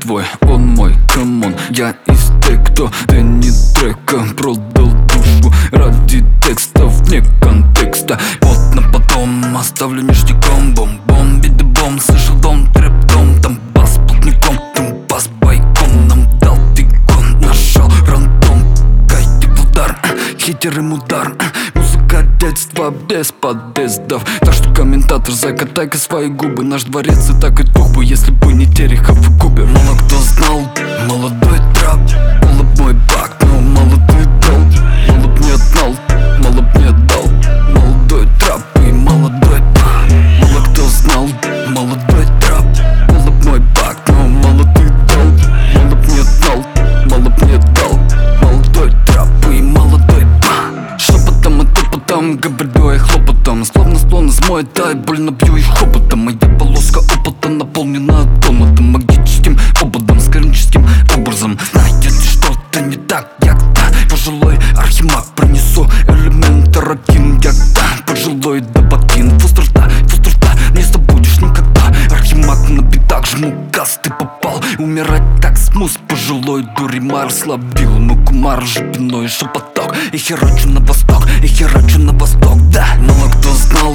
твой, он мой, камон. Я из тех, кто не трека продал душу ради текстов, вне контекста. Вот на потом оставлю ништяком. Бом-бом, биды-бом, слышал дом, трэп-дом. Там бас плотником, там бас байком. Нам дал тикон, нашел рандом. Кайти в удар, хитер им удар. Музыка детства без подъездов. Так что комментатор, закатай-ка свои губы. Наш дворец и так и тух бы, если бы не Терехов и Кубер. Мало кто знал, молодой трап. Мало б мой бак, но мало ты дал. Мало б не отнал, мало б не дал. Молодой трап и молодой бак. Мало кто знал, молодой трап. Мало б мой бак, но мало ты дал. Мало б не отнал, мало б не дал. Молодой трап и молодой бак. Шепотом и топотом, говорю я хлопотом. Словно слон из мой тай, больно бью их хоботом. Моя полоска опыта наполнена томатом. Магическим ободом, скорническим образом. Знаете, что-то не так, я-то пожилой архимаг. Принесу элемент таракин, я-то пожилой добакин. Фустрата, не забудешь никогда. Архимаг на битах, жму газ, ты попал. Умирать так смус, пожилой дуримар. Слабил мой кумар, жопиной шепоток. И херачу на восток, да. Мало кто знал,